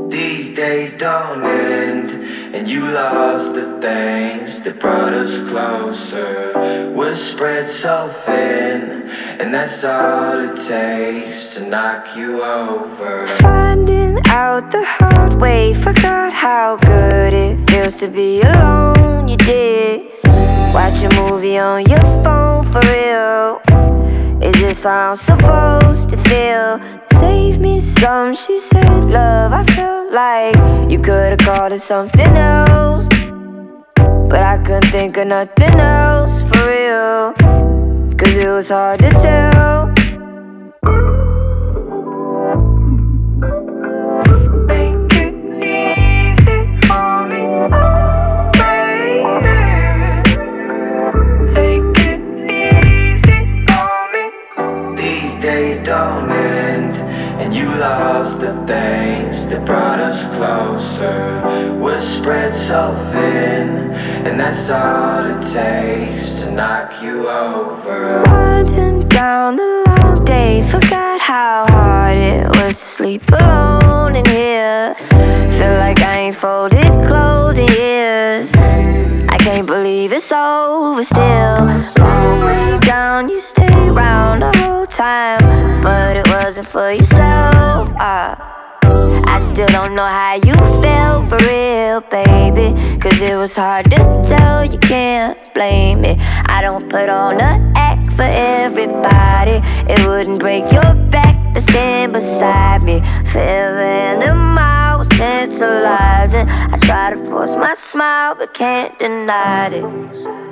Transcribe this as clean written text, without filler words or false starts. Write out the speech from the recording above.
These days don't end, and you lost the things that brought us closer. We're spread so thin, and that's all it takes to knock you over. Finding out the hard way, forgot how good it feels to be alone. You did watch a movie on your phone for real. Is this how I'm supposed to feel? Save me some, she said, love, I felt like you could've called it something else, but I couldn't think of nothing else for real, 'cause it was hard to tell. Make it easy for me, baby. Take it easy on me. These days don't end, and you lost the things that brought us closer. We're spread so thin, and that's all it takes to knock you over. Winding down the long day, forgot how hard it was to sleep alone in here. Feel like I ain't folded clothes in years. I can't believe it's over still. Long way down, you stayed around the whole time, but it wasn't for yourself. I still don't know how you felt for real, baby, 'cause it was hard to tell, you can't blame me. I don't put on a act for everybody. It wouldn't break your back to stand beside me. Forever and a mile was tantalizing. I try to force my smile but can't deny it.